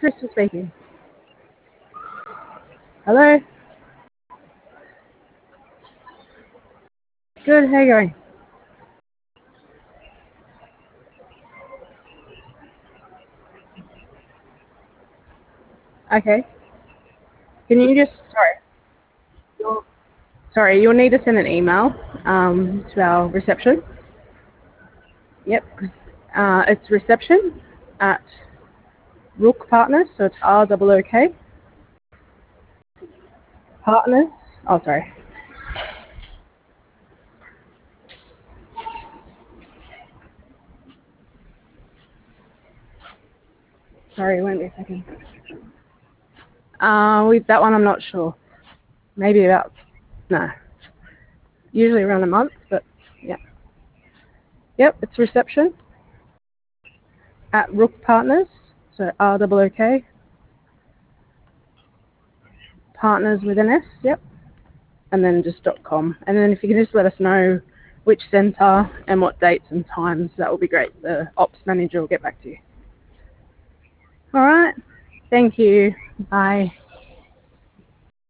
Crystal speaking. Hello? Good, how are you going? Okay. Can you just, sorry, you'll need to send an email to our reception. Yep. It's reception at Rook Partners, so it's ROOK. Partners. Oh, sorry. Sorry, it won't be a second. With that one, I'm not sure. Maybe about, no. Usually around a month, but yeah. Yep, it's reception at Rook Partners, so ROOK. Partners with an S, yep. And then just .com. And then if you can just let us know which centre and what dates and times, that will be great. The ops manager will get back to you. All right. Thank you. Bye.